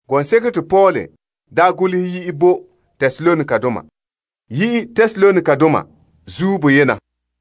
Gonseke to Paul da guli yi ibo Tesalonika doma. Yi Tesalonika doma zubu yena.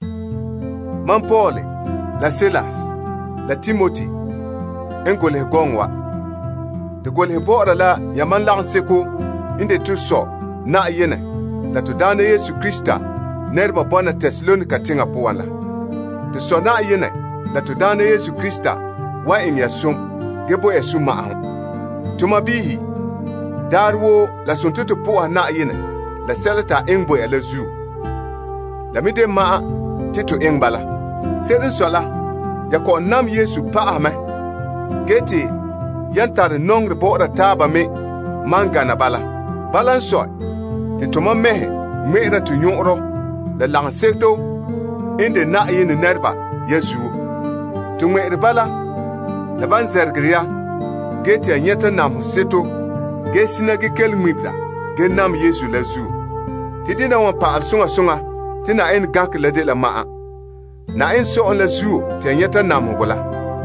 Man Paul la Silas la Timothy en gole gongwa. De gole bora la yaman la seko inde tu so na yene la to dana Yesu Krista nerba bona Tesalonika tinga puwala. De so na yene la to dana Yesu Krista wa in yasum gebo yasum ma'ahu. Tuma bihi darwo la suntutu puwa na yene la selata engbo ya la zu. La mide ma'a titu engbala. Sedin sola ya ko nam Yesu pa'ame. Geti yantar nongre bora taba me manga bala. Balan soy ti tuma mehe mera tu nyoro la langsekto inde na yene nerba Yesu. Tu mera bala la ban zergriya geti anyeta nam seto ge sinagi kel mibla ge nam Yesu la zu. Tidina wan pa sunga sunga tina en gak la de la ma'a. Na en so on la zu ti anyeta nam gola.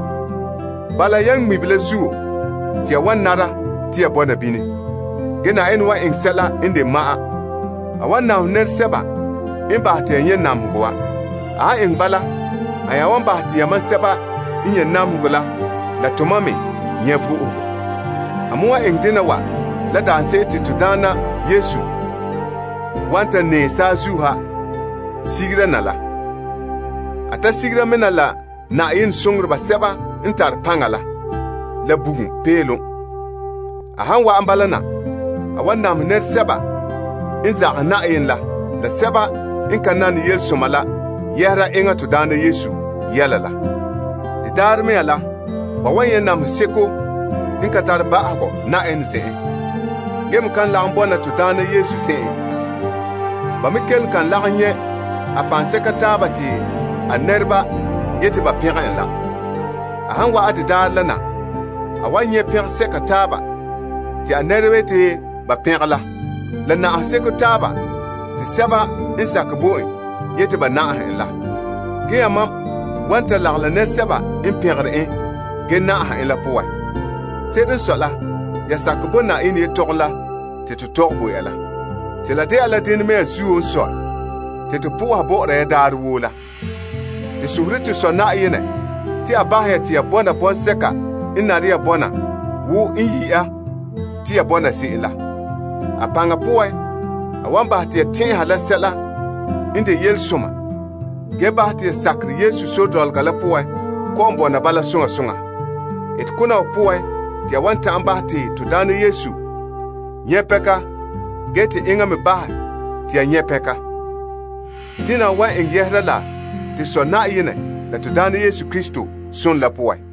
Bala yang mibla zu ti wan nara ti abona bini. Ge na en wa en sela inde ma'a. Awan na ner seba in ba ti anye nam goa. A en bala aya wan ba ti yaman seba inye nam gola la tomame nyefu. Amwa en dina wa la da se ti tudana Yesu wanta ne sa zuha sigira nala ata sigira menala na in sungrba seba intar pangala la bugun pelo ahan wa ambalana awanna mner seba in za na in la seba in kanan Yesu mala yara inga tudana Yesu yalala di darme ala wa wayena mseko in katar ba ako na in se gem kan la mbona tudana Yesu se ba mikel kan la nye a pense ka tabati a nerba yeti ba pera en la ahan wa adida lana a wanye per se ka taba ti a nerwe ti ba pera la lana a se ka taba ti seba in sakbo yeti ba na en la ge ama wanta la la ne seba in pera en ge na en la poa sedin sola ya sakbo na in ye tokla ti to tokbo ela ti la de ala din me zuo so ti to poa bo re dar wola ti suhriti so na yene ti abahya ti abona bon seka ina ri abona wo inhiya ti abona si ila apanga poa awamba ti tin hala sela inde yel suma ge ba ti sakri Yesu so dol gala poa ko mbona bala sunga sunga et kuna poa ti awanta amba ti tudana Yesu nyepeka geti inga me ba ti anyepeka tina wa en yehrala ti so na yene la tudana Yesu Kristo son la poa